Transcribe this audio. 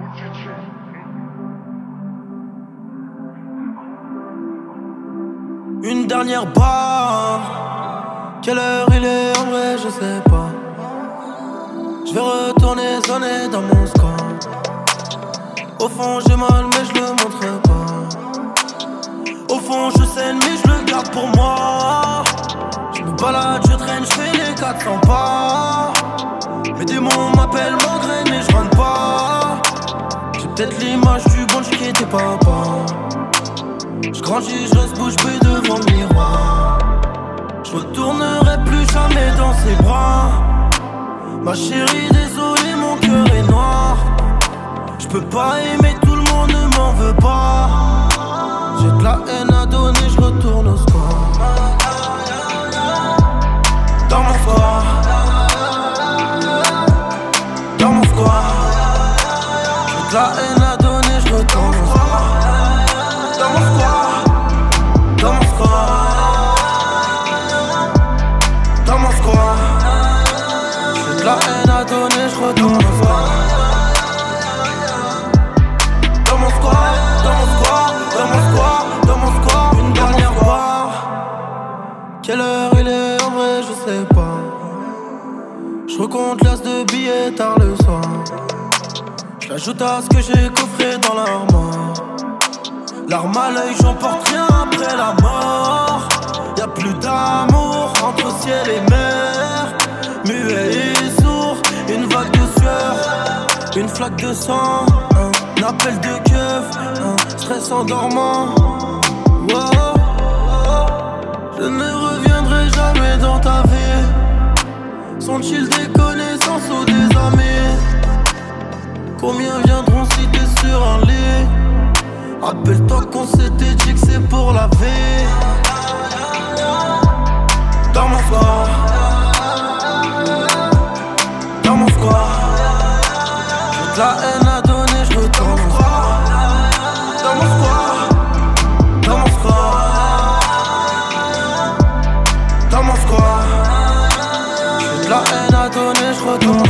Une dernière barre. Quelle heure il est en vrai, je sais pas. Je vais retourner sonner dans mon score. Au fond j'ai mal mais je le montre pas. Au fond je saigne mais je le garde pour moi. Je me balade, je traîne, je fais les 400 pas. Mes démons m'appellent, m'engrainent mais je rentre pas. J'ai peut-être l'image du bon qui était papa. Je grandis, je reste bouche bée devant le miroir. Je retournerai plus jamais dans ses bras. Ma chérie, désolé, mon cœur est noir. Je peux pas aimer tout le monde, ne m'en veux pas. J'ai de la haine à donner, je retourne au score. Dans mon square. Dans mon square. J'ai de la haine à donner, je retourne au square. Dans mon square. Dans mon square. Dans mon square. J'ai de la haine à donner, je retourne au square. Dans mon square, dans mon square, dans mon square, dans mon square. Une dernière barre. Quelle heure il est en vrai, je sais pas. Je recompte l'as de billets tard le soir. J'ajoute à ce que j'ai coffré dans l'armoire. L'arme à l'œil, j'emporte rien après la mort. Y'a plus d'amour entre ciel et mer. Muet et sourd, une vague de sueur, une flaque de sang, un appel de keuf, un stress endormant. Wow. Je ne reviendrai jamais dans ta vie. Sont-ils des connaissances ou des amis? Combien viendront si t'es sur un lit? Rappelle-toi qu'on s'était dit que c'est pour la vie. Dans mon square. Dans mon square. J'ai de la haine à donner, je retourne au square. Dans mon square. Dans mon square. Dans mon square. J'ai de la haine à donner, je retourne.